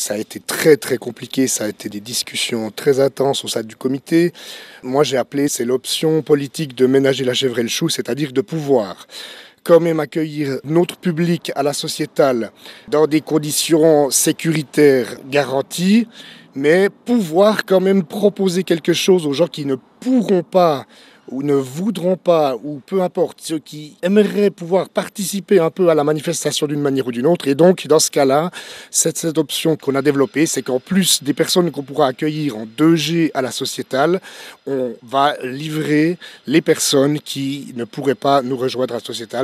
Ça a été très très compliqué, ça a été des discussions très intenses au sein du comité. Moi j'ai appelé, c'est l'option politique de ménager la chèvre et le chou, c'est-à-dire de pouvoir quand même accueillir notre public à la sociétale dans des conditions sécuritaires garanties, mais pouvoir quand même proposer quelque chose aux gens qui ne pourront pas ou ne voudront pas, ou peu importe, ceux qui aimeraient pouvoir participer un peu à la manifestation d'une manière ou d'une autre. Et donc, dans ce cas-là, cette option qu'on a développée, c'est qu'en plus des personnes qu'on pourra accueillir en 2G à la sociétale, on va livrer les personnes qui ne pourraient pas nous rejoindre à la sociétale.